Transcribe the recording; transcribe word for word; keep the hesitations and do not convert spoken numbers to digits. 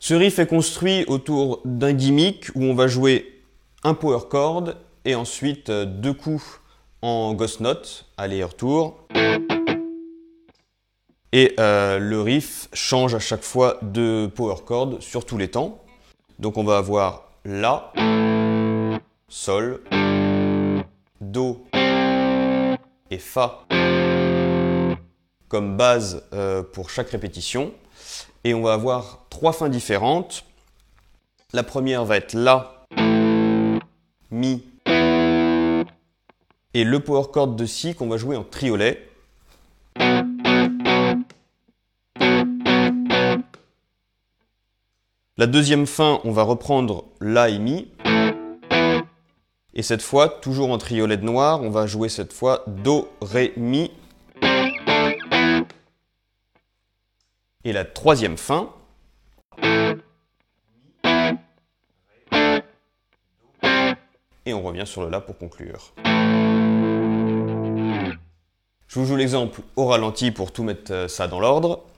Ce riff est construit autour d'un gimmick où on va jouer un power chord et ensuite deux coups en ghost note, aller-retour. Et euh, le riff change à chaque fois de power chord sur tous les temps. Donc on va avoir La, Sol, Do et Fa comme base euh, pour chaque répétition. Et on va avoir trois fins différentes. La première va être La, Mi et le power chord de Si qu'on va jouer en triolet. La deuxième fin, on va reprendre La et Mi. Et cette fois, toujours en triolet de noir, on va jouer cette fois Do, Ré, Mi. Et la troisième fin, et on revient sur le La pour conclure. Je vous joue l'exemple au ralenti pour tout mettre ça dans l'ordre.